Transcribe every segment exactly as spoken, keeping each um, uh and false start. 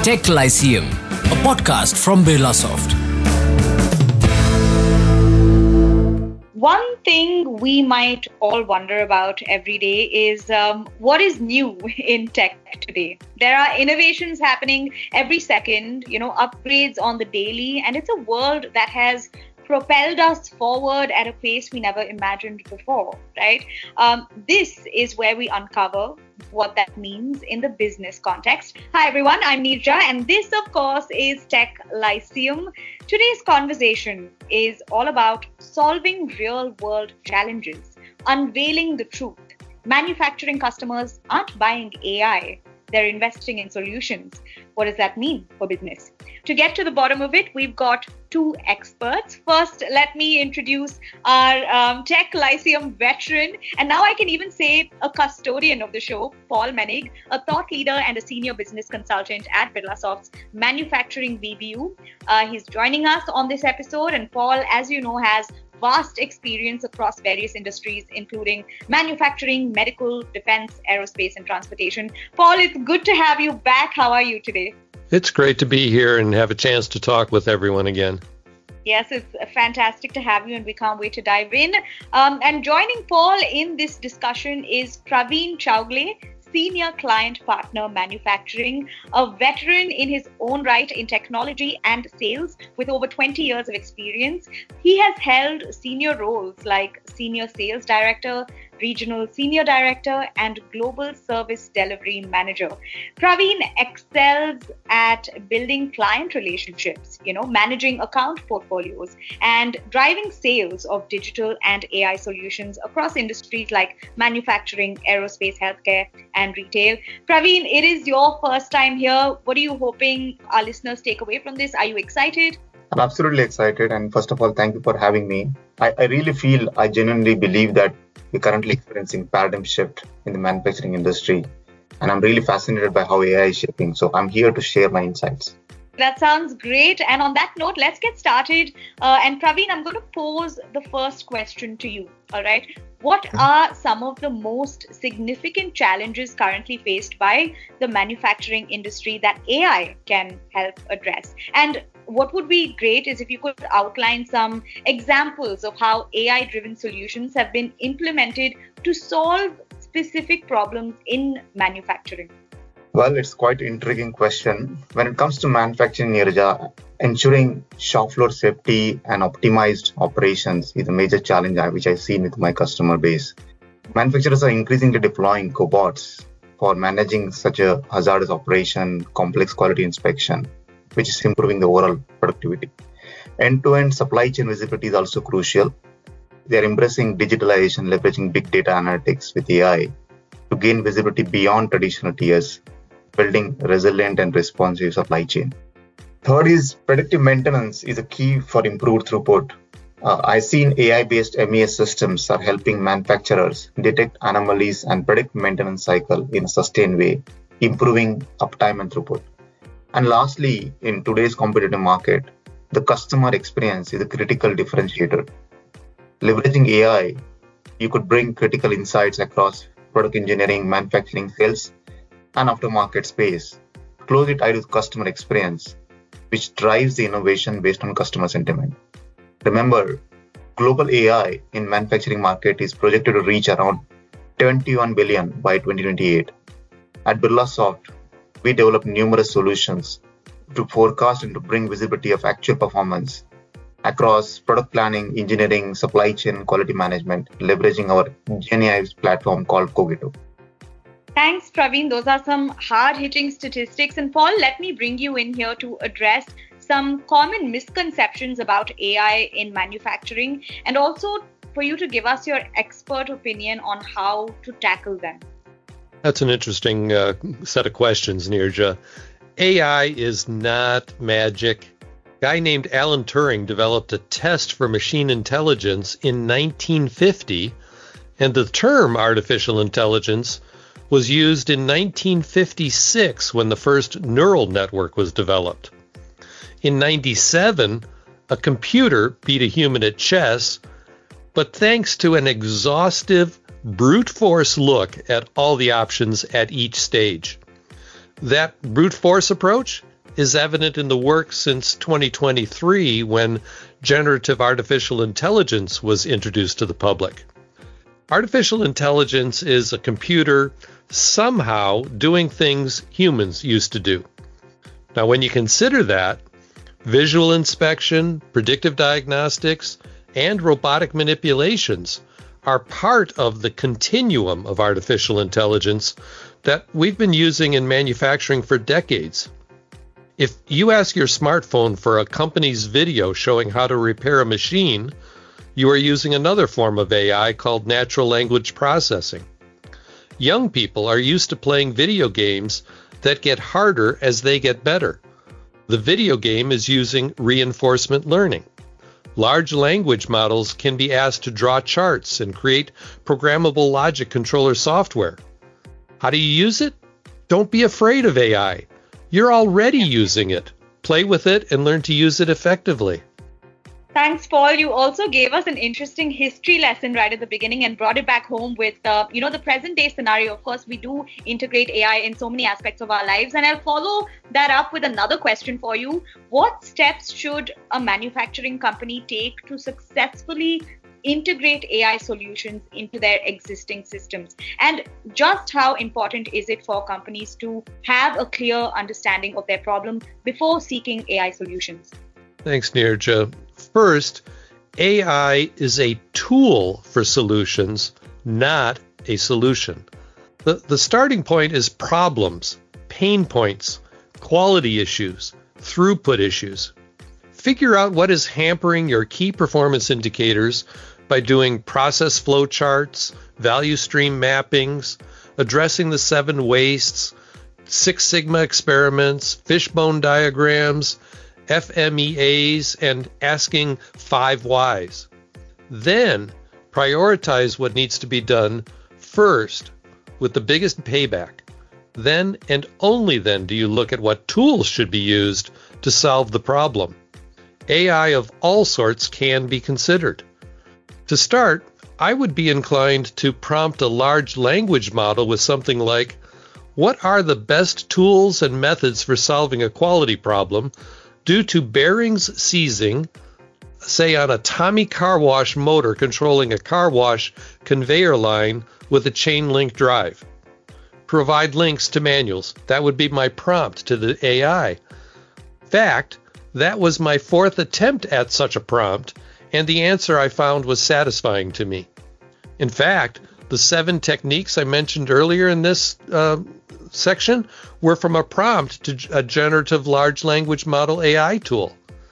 Tech Lyceum, a podcast from Birlasoft. One thing we might all wonder about every day is um, what is new in tech today. There are innovations happening every second, you know, upgrades on the daily, and it's a world that has propelled us forward at a pace we never imagined before, right? Um, this is where we uncover what that means in the business context. Hi everyone, I'm Neerja, and this of course is Tech Lyceum. Today's conversation is all about solving real world challenges, unveiling the truth. Manufacturing customers aren't buying A I, they're investing in solutions. What does that mean for business? To get to the bottom of it, we've got two experts. First, let me introduce our um, Tech Lyceum veteran, and now I can even say a custodian of the show, Paul Menig, a thought leader and a senior business consultant at Birlasoft's Manufacturing V B U. Uh, he's joining us on this episode, and Paul, as you know, has vast experience across various industries, including manufacturing, medical, defense, aerospace, and transportation. Paul, it's good to have you back. How are you today? It's great to be here and have a chance to talk with everyone again. Yes, it's fantastic to have you, and we can't wait to dive in. Um, and joining Paul in this discussion is Praveen Chowgle, Senior Client Partner Manufacturing, a veteran in his own right in technology and sales with over twenty years of experience. He has held senior roles like Senior Sales Director, Regional Senior Director, and Global Service Delivery Manager. Praveen excels at building client relationships, you know, managing account portfolios, and driving sales of digital and A I solutions across industries like manufacturing, aerospace, healthcare, and retail. Praveen, it is your first time here. What are you hoping our listeners take away from this? Are you excited? I'm absolutely excited. And first of all, thank you for having me. I, I really feel, I genuinely believe that we're currently experiencing paradigm shift in the manufacturing industry. And I'm really fascinated by how A I is shaping. So I'm here to share my insights. That sounds great. And on that note, let's get started. Uh, and Praveen, I'm going to pose the first question to you. All right. What are some of the most significant challenges currently faced by the manufacturing industry that A I can help address? And what would be great is if you could outline some examples of how A I-driven solutions have been implemented to solve specific problems in manufacturing. Well, it's quite an intriguing question. When it comes to manufacturing, Neerja, ensuring shop floor safety and optimized operations is a major challenge which I've seen with my customer base. Manufacturers are increasingly deploying cobots for managing such a hazardous operation, complex quality inspection, which is improving the overall productivity. End-to-end supply chain visibility is also crucial. They are embracing digitalization, leveraging big data analytics with A I to gain visibility beyond traditional tiers, building resilient and responsive supply chain. Third is predictive maintenance is a key for improved throughput. Uh, I've seen A I-based M E S systems are helping manufacturers detect anomalies and predict maintenance cycle in a sustained way, improving uptime and throughput. And lastly, in today's competitive market, the customer experience is a critical differentiator. Leveraging A I, you could bring critical insights across product engineering, manufacturing, sales, and aftermarket space, closely tied with customer experience, which drives the innovation based on customer sentiment. Remember, global A I in manufacturing market is projected to reach around twenty-one billion by twenty twenty-eight. At Birlasoft, we develop numerous solutions to forecast and to bring visibility of actual performance across product planning, engineering, supply chain, quality management, leveraging our GenAI platform called Cogito. Thanks, Praveen. Those are some hard-hitting statistics. And Paul, let me bring you in here to address some common misconceptions about A I in manufacturing, and also for you to give us your expert opinion on how to tackle them. That's an interesting uh, set of questions, Neerja. A I is not magic. A guy named Alan Turing developed a test for machine intelligence in nineteen fifty, and the term artificial intelligence was used in nineteen fifty-six when the first neural network was developed. In ninety-seven, a computer beat a human at chess, but thanks to an exhaustive brute force look at all the options at each stage. That brute force approach is evident in the work since twenty twenty-three when generative artificial intelligence was introduced to the public. Artificial intelligence is a computer somehow doing things humans used to do. Now, when you consider that, visual inspection, predictive diagnostics, and robotic manipulations are part of the continuum of artificial intelligence that we've been using in manufacturing for decades. If you ask your smartphone for a company's video showing how to repair a machine, you are using another form of A I called natural language processing. Young people are used to playing video games that get harder as they get better. The video game is using reinforcement learning. Large language models can be asked to draw charts and create programmable logic controller software. How do you use it? Don't be afraid of A I. You're already using it. Play with it and learn to use it effectively. Thanks, Paul. You also gave us an interesting history lesson right at the beginning and brought it back home with, uh, you know, the present day scenario. Of course, we do integrate A I in so many aspects of our lives. And I'll follow that up with another question for you. What steps should a manufacturing company take to successfully integrate A I solutions into their existing systems? And just how important is it for companies to have a clear understanding of their problem before seeking A I solutions? Thanks, Nirja. First, A I is a tool for solutions, not a solution. The, the starting point is problems, pain points, quality issues, throughput issues. Figure out what is hampering your key performance indicators by doing process flow charts, value stream mappings, addressing the seven wastes, Six Sigma experiments, fishbone diagrams, F M E As, and asking five whys. Then prioritize what needs to be done first with the biggest payback. Then and only then do you look at what tools should be used to solve the problem. A I of all sorts can be considered. To start, I would be inclined to prompt a large language model with something like, what are the best tools and methods for solving a quality problem due to bearings seizing, say on a Tommy car wash motor controlling a car wash conveyor line with a chain link drive? Provide links to manuals. That would be my prompt to the A I. In fact, that was my fourth attempt at such a prompt, and the answer I found was satisfying to me. In fact, the seven techniques I mentioned earlier in this uh, section were from a prompt to a generative large language model A I tool.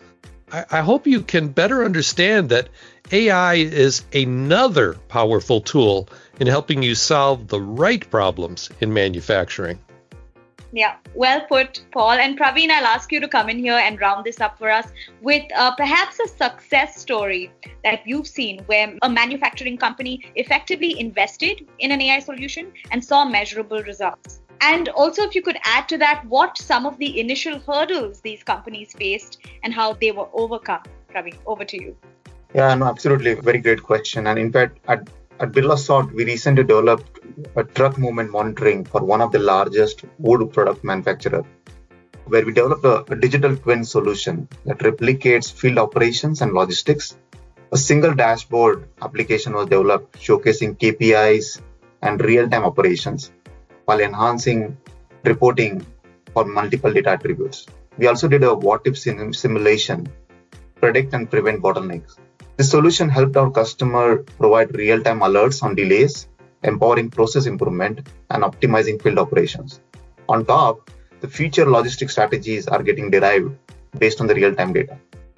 I, I hope you can better understand that A I is another powerful tool in helping you solve the right problems in manufacturing. Yeah, well put, Paul. And Praveen, I'll ask you to come in here and round this up for us with uh, perhaps a success story that you've seen where a manufacturing company effectively invested in an A I solution and saw measurable results. And also, if you could add to that, what some of the initial hurdles these companies faced and how they were overcome. Praveen, over to you. Yeah, no, absolutely. Very great question. And in fact, at, at Birlasoft, we recently developed a truck movement monitoring for one of the largest wood product manufacturer, where we developed a, a digital twin solution that replicates field operations and logistics. A single dashboard application was developed showcasing K P Is and real-time operations while enhancing reporting for multiple data attributes. We also did a what-if sim- simulation, predict and prevent bottlenecks. This solution helped our customer provide real-time alerts on delays, empowering process improvement and optimizing field operations. On top, the future logistic strategies are getting derived based on the real-time data.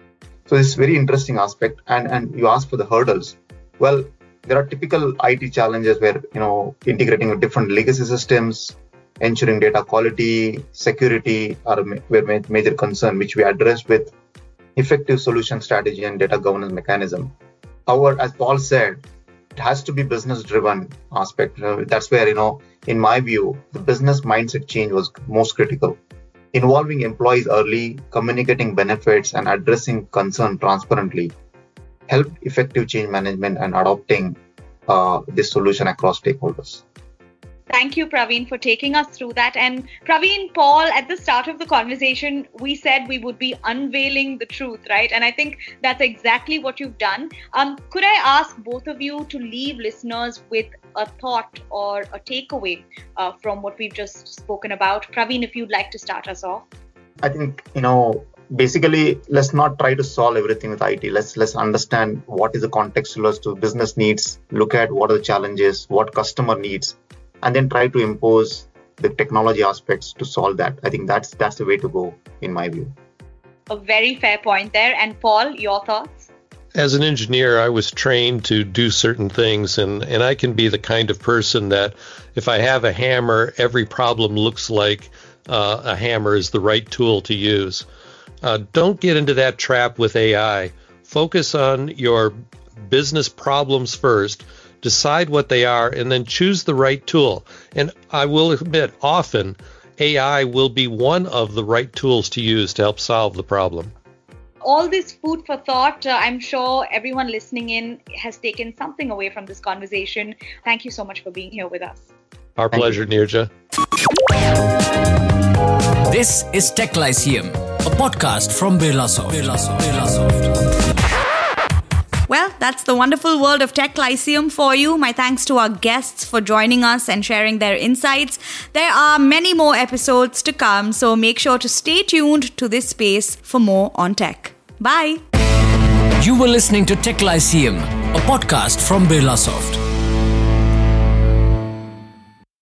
So this is a very interesting aspect. And, and you asked for the hurdles. Well, there are typical I T challenges where, you know, integrating with different legacy systems, ensuring data quality, security are were major concern, which we addressed with effective solution strategy and data governance mechanism. However, as Paul said, it has to be business-driven aspect. That's where, you know, in my view, the business mindset change was most critical. Involving employees early, communicating benefits, and addressing concern transparently helped effective change management and adopting uh, this solution across stakeholders. Thank you, Praveen, for taking us through that. And Praveen, Paul, at the start of the conversation, we said we would be unveiling the truth, right? And I think that's exactly what you've done. Um, could I ask both of you to leave listeners with a thought or a takeaway uh, from what we've just spoken about? Praveen, if you'd like to start us off. I think, you know, basically, let's not try to solve everything with I T. Let's let's understand what is the contextual to business needs, look at what are the challenges, what customer needs, and then try to impose the technology aspects to solve that. I think that's that's the way to go, in my view. A very fair point there. And Paul, your thoughts? As an engineer, I was trained to do certain things, and, and I can be the kind of person that if I have a hammer, every problem looks like uh, a hammer is the right tool to use. Uh, don't get into that trap with A I. Focus on your business problems first, decide what they are, and then choose the right tool. And I will admit, often A I will be one of the right tools to use to help solve the problem. All this food for thought, uh, I'm sure everyone listening in has taken something away from this conversation. Thank you so much for being here with us. Our Thank pleasure, you. Nirja. This is Tech Lyceum, a podcast from Birlasoft. Birlasoft. Birlasoft. Well, that's the wonderful world of Tech Lyceum for you. My thanks to our guests for joining us and sharing their insights. There are many more episodes to come, so make sure to stay tuned to this space for more on tech. Bye. You were listening to Tech Lyceum, a podcast from Birlasoft.